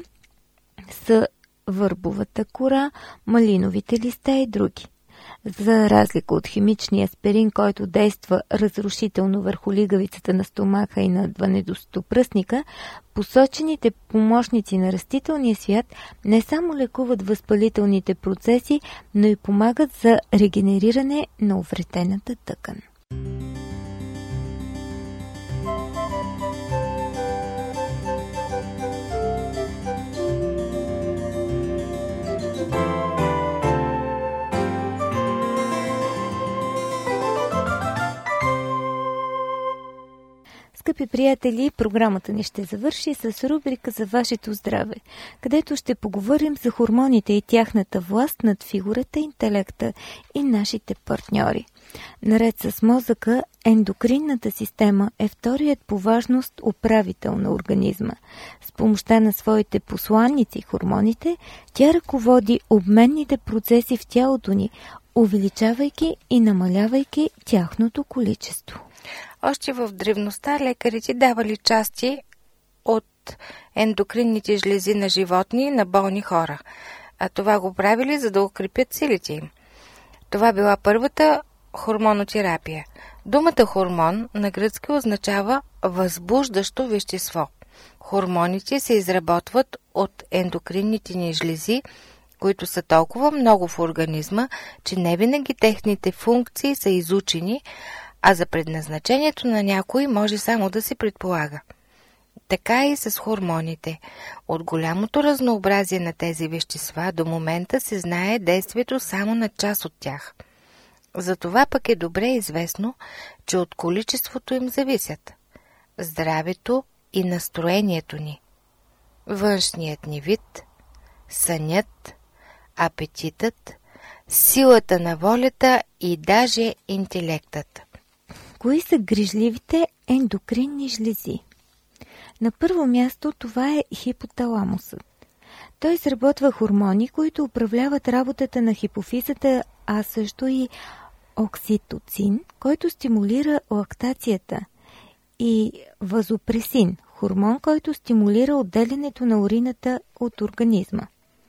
са върбовата кора, малиновите листа и други. За разлика от химичния аспирин, който действа разрушително върху лигавицата на стомаха и на дванадесетопръстника, посочените помощници на растителния свят не само лекуват възпалителните процеси, но и помагат за регенериране на увредената тъкан. Скъпи приятели, програмата ни ще завърши с рубрика за вашето здраве, където ще поговорим за хормоните и тяхната власт над фигурата, интелекта и нашите партньори. Наред с мозъка, ендокринната система е вторият по важност управител на организма. С помощта на своите посланници, хормоните, тя ръководи обменните процеси в тялото ни, увеличавайки и намалявайки тяхното количество. Още в древността лекарите давали части от ендокринните жлези на животни на болни хора, а това го правили, за да укрепят силите им. Това била първата хормонотерапия. Думата хормон на гръцки означава възбуждащо вещество. Хормоните се изработват от ендокринните ни жлези, които са толкова много в организма, че не винаги техните функции са изучени, а за предназначението на някой може само да се предполага. Така и с хормоните. От голямото разнообразие на тези вещества до момента се знае действието само на част от тях. Затова пък е добре известно, че от количеството им зависят здравето и настроението ни, външният ни вид, сънят, апетитът, силата на волята и даже интелектът. Кои са грижливите ендокринни жлези? На първо място това е хипоталамусът. Той изработва хормони, които управляват работата на хипофизата, а също и окситоцин, който стимулира лактацията, и вазопресин, хормон, който стимулира отделянето на урината от организма.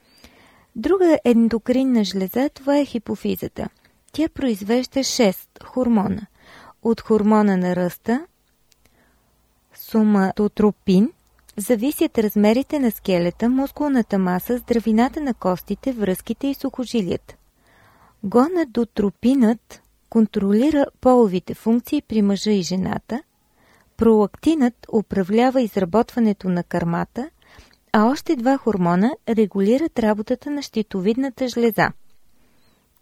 Друга ендокринна жлеза, това е хипофизата. Тя произвежда шест хормона. От хормона на ръста, соматотропин, зависят размерите на скелета, мускулната маса, здравината на костите, връзките и сухожилията. Гонадотропинът контролира половите функции при мъжа и жената, пролактинът управлява изработването на кърмата, а още два хормона регулират работата на щитовидната жлеза.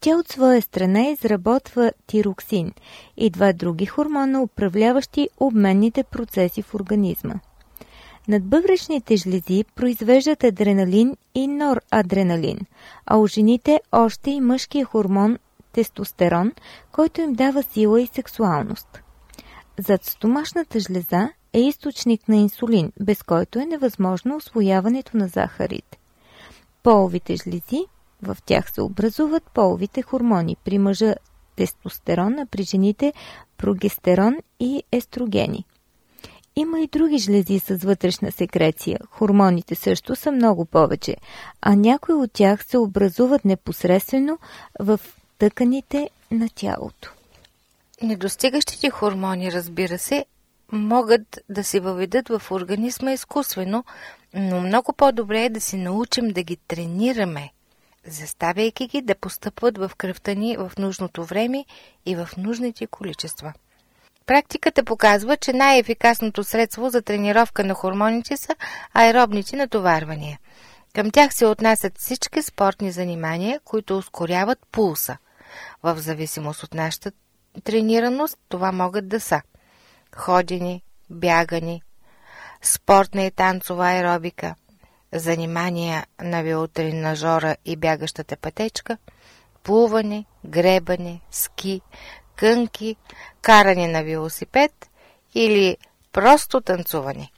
Тя от своя страна изработва тироксин и два други хормона, управляващи обменните процеси в организма. Надбъбречните жлези произвеждат адреналин и норадреналин, а у жените още и мъжкия хормон тестостерон, който им дава сила и сексуалност. Задстомашната жлеза е източник на инсулин, без който е невъзможно усвояването на захарите. Половите жлези, в тях се образуват половите хормони, при мъжа тестостерон, а при жените прогестерон и естрогени. Има и други жлези с вътрешна секреция. Хормоните също са много повече, а някои от тях се образуват непосредствено в тъканите на тялото. Недостигащите хормони, разбира се, могат да се въведат в организма изкуствено, но много по-добре е да се научим да ги тренираме, заставяйки ги да постъпват в кръвта ни в нужното време и в нужните количества. Практиката показва, че най-ефикасното средство за тренировка на хормоните са аеробните натоварвания. Към тях се отнасят всички спортни занимания, които ускоряват пулса. В зависимост от нашата тренираност, това могат да са ходене, бягане, спортна и танцова аеробика, занимания на велотренажора и бягащата пътечка, плуване, гребане, ски, кънки, каране на велосипед или просто танцуване.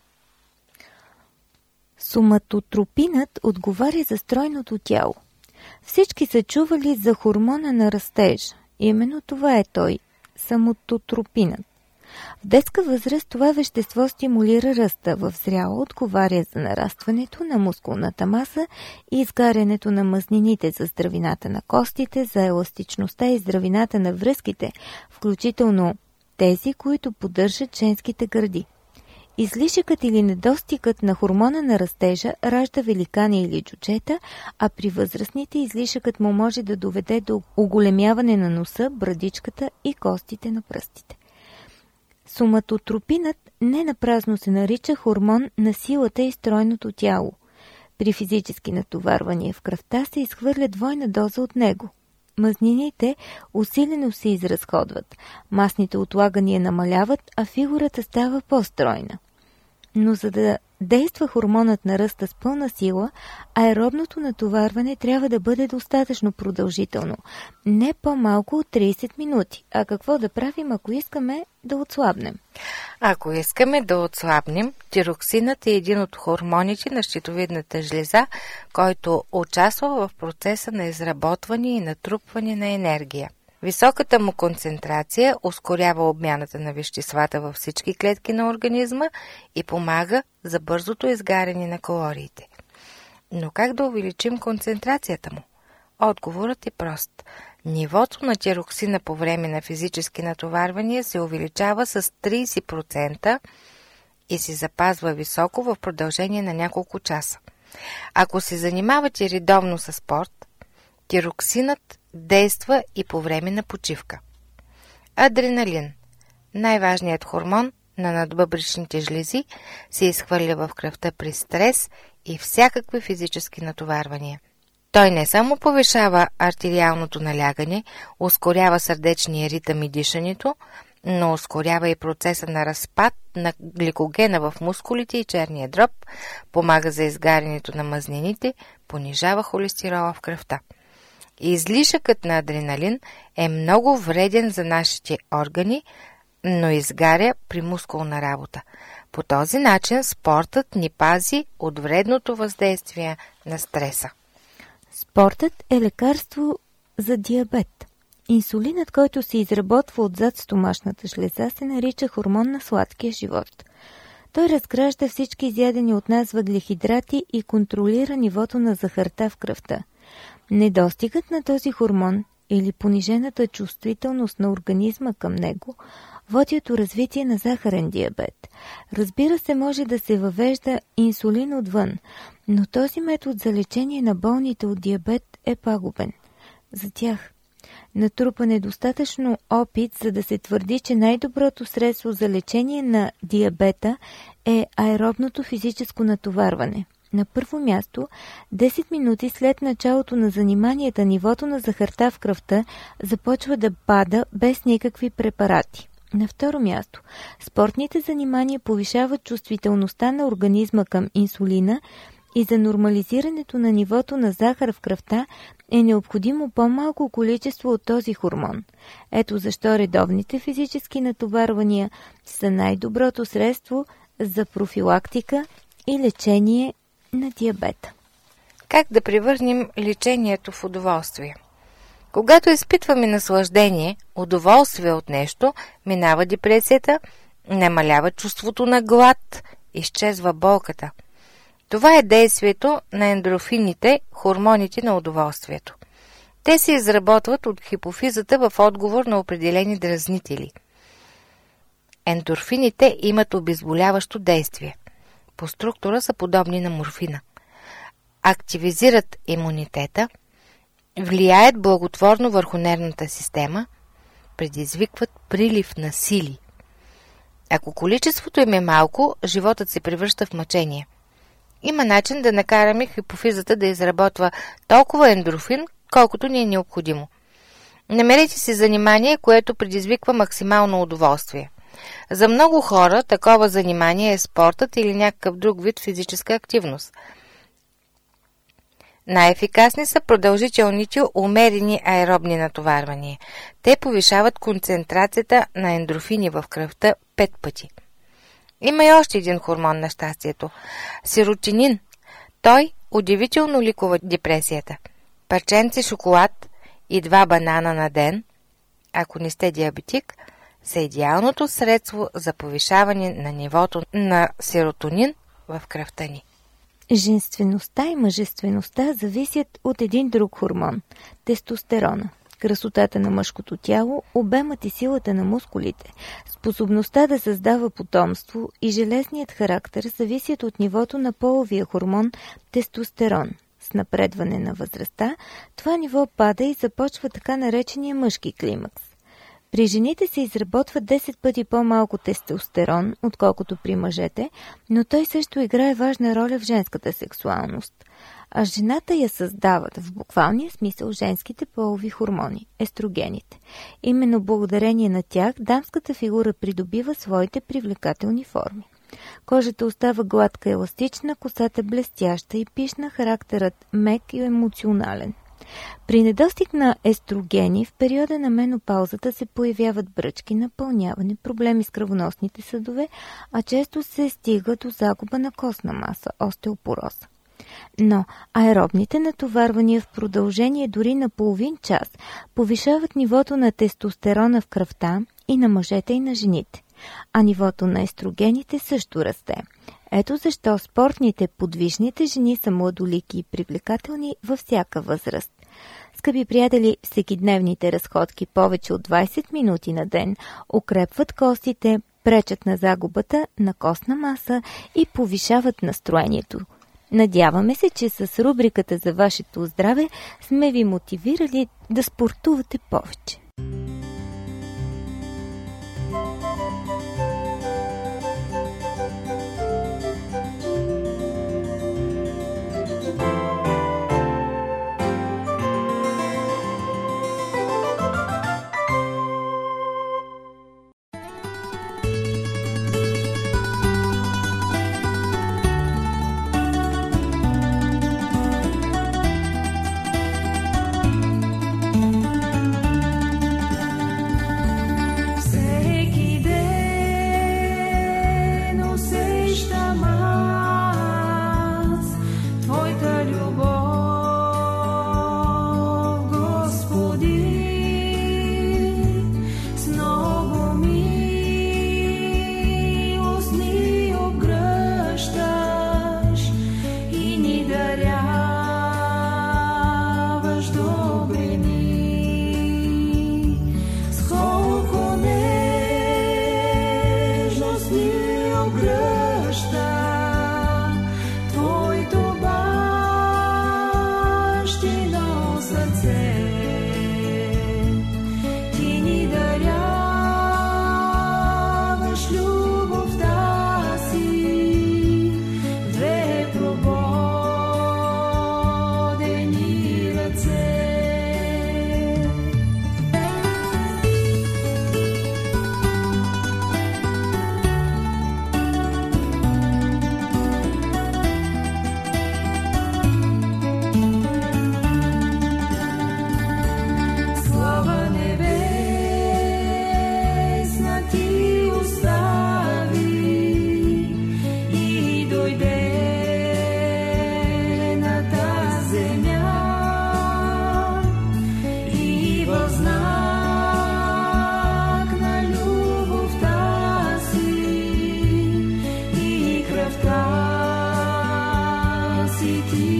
Соматотропинът отговаря за стройното тяло. Всички са чували за хормона на растеж. Именно това е той – соматотропинът. В детска възраст това вещество стимулира ръста, в зряла отговаря за нарастването на мускулната маса и изгарянето на мазнините, за здравината на костите, за еластичността и здравината на връзките, включително тези, които поддържат женските гърди. Излишъкът или недостигът на хормона на растежа ражда великани или джуджета, а при възрастните излишъкът му може да доведе до оголемяване на носа, брадичката и костите на пръстите. Соматотропинът не напразно се нарича хормон на силата и стройното тяло. При физически натоварвания в кръвта се изхвърля двойна доза от него. Мазнините усилено се изразходват, масните отлагания намаляват, а фигурата става по-стройна. Но за да действа хормонът на ръста с пълна сила, аеробното натоварване трябва да бъде достатъчно продължително, не по-малко от трийсет минути. А какво да правим, ако искаме да отслабнем? Ако искаме да отслабнем, тироксинът е един от хормоните на щитовидната жлеза, който участва в процеса на изработване и натрупване на енергия. Високата му концентрация ускорява обмяната на веществата във всички клетки на организма и помага за бързото изгаряне на калориите. Но как да увеличим концентрацията му? Отговорът е прост. Нивото на тироксина по време на физически натоварвания се увеличава с трийсет процента и се запазва високо в продължение на няколко часа. Ако се занимавате редовно със спорт, тироксинът действа и по време на почивка. Адреналин, най-важният хормон на надбъбречните жлези, се изхвърля в кръвта при стрес и всякакви физически натоварвания. Той не само повишава артериалното налягане, ускорява сърдечния ритъм и дишането, но ускорява и процеса на разпад на гликогена в мускулите и черния дроб, помага за изгарянето на мазнините, понижава холестерола в кръвта. Излишъкът на адреналин е много вреден за нашите органи, но изгаря при мускулна работа. По този начин спортът ни пази от вредното въздействие на стреса. Спортът е лекарство за диабет. Инсулинът, който се изработва от задстомашната жлеза, се нарича хормон на сладкия живот. Той разгражда всички изядени от нас въглехидрати и контролира нивото на захарта в кръвта. Недостигът на този хормон или понижената чувствителност на организма към него води до развитие на захарен диабет. Разбира се, може да се въвежда инсулин отвън, но този метод за лечение на болните от диабет е пагубен за тях. Натрупан е достатъчно опит, за да се твърди, че най-доброто средство за лечение на диабета е аеробното физическо натоварване. На първо място, десет минути след началото на заниманията, нивото на захарта в кръвта започва да пада без никакви препарати. На второ място, спортните занимания повишават чувствителността на организма към инсулина и за нормализирането на нивото на захар в кръвта е необходимо по-малко количество от този хормон. Ето защо редовните физически натоварвания са най-доброто средство за профилактика и лечение на диабета. Как да превърнем лечението в удоволствие? Когато изпитваме наслаждение, удоволствие от нещо, минава депресията, намалява чувството на глад, изчезва болката. Това е действието на ендорфините, хормоните на удоволствието. Те се изработват от хипофизата в отговор на определени дразнители. Ендорфините имат обезболяващо действие. По структура са подобни на морфина. Активизират имунитета, влияят благотворно върху нервната система, предизвикват прилив на сили. Ако количеството им е малко, животът се превръща в мъчение. Има начин да накараме хипофизата да изработва толкова ендорфин, колкото ни е необходимо. Намерете си занимание, което предизвиква максимално удоволствие. За много хора такова занимание е спортът или някакъв друг вид физическа активност. Най-ефикасни са продължителните умерени аеробни натоварвания. Те повишават концентрацията на ендорфини в кръвта пет пъти. Има и още един хормон на щастието – серотонин. Той удивително ликува депресията. Парченце шоколад и два банана на ден, ако не сте диабетик, са идеалното средство за повишаване на нивото на серотонин в кръвта ни. Женствеността и мъжествеността зависят от един друг хормон – тестостерона. Красотата на мъжкото тяло, обемът и силата на мускулите, способността да създава потомство и железният характер зависят от нивото на половия хормон тестостерон. С напредване на възрастта, това ниво пада и започва така наречения мъжки климакс. При жените се изработва десет пъти по-малко тестостерон, отколкото при мъжете, но той също играе важна роля в женската сексуалност. А жената я създават в буквалния смисъл женските полови хормони – естрогените. Именно благодарение на тях дамската фигура придобива своите привлекателни форми. Кожата остава гладка и еластична, косата блестяща и пишна, характерът мек и емоционален. При недостиг на естрогени в периода на менопаузата се появяват бръчки, напълняване, проблеми с кръвоносните съдове, а често се стига до загуба на костна маса – остеопороз. Но аеробните натоварвания в продължение дори на половин час повишават нивото на тестостерона в кръвта и на мъжете и на жените, а нивото на естрогените също расте. Ето защо спортните, подвижните жени са младолики и привлекателни във всяка възраст. Скъпи приятели, всекидневните разходки повече от двайсет минути на ден укрепват костите, пречат на загубата на костна маса и повишават настроението. Надяваме се, че с рубриката за вашето здраве сме ви мотивирали да спортувате повече.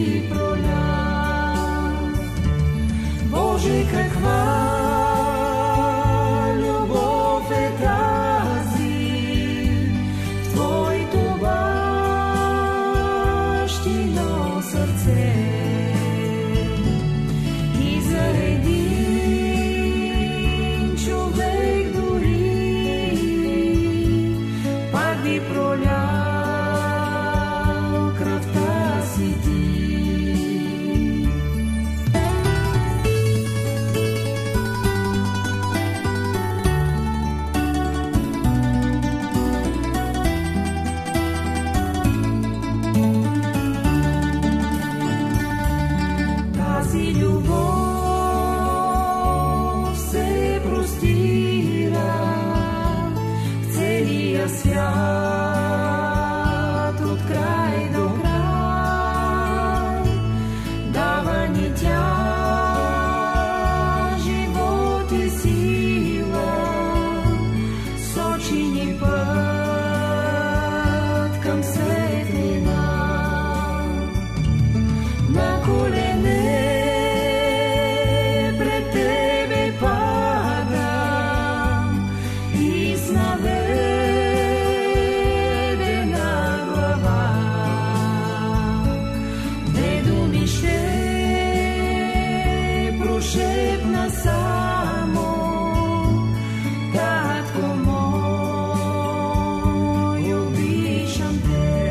ти проля. Боже, каква любов е тази в Твоето бащино сърце. И за един човек дори пак би пролял кръвта си ти. Тази любов се простира в целия свят от край до край. Дава ни тя живот и сила, сочи ни път към светлина. На колене пред Тебе падам и с наведена глава. Две думи ще прошепна само: Татко мой, обичам те.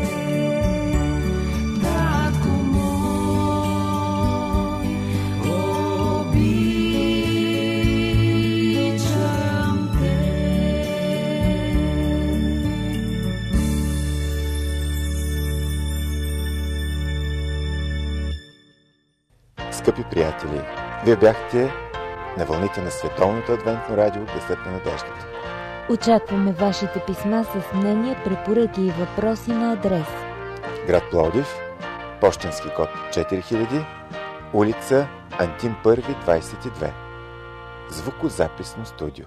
Татко мой, обичам те. Скъпи приятели, вие бяхте на вълните на Световното адвентно радио Гласът на надеждата. Очакваме вашите писма с мнения, препоръки и въпроси на адрес: Град Пловдив, пощенски код четири хиляди, улица Антим първи, двайсет и две. Звукозаписно студио.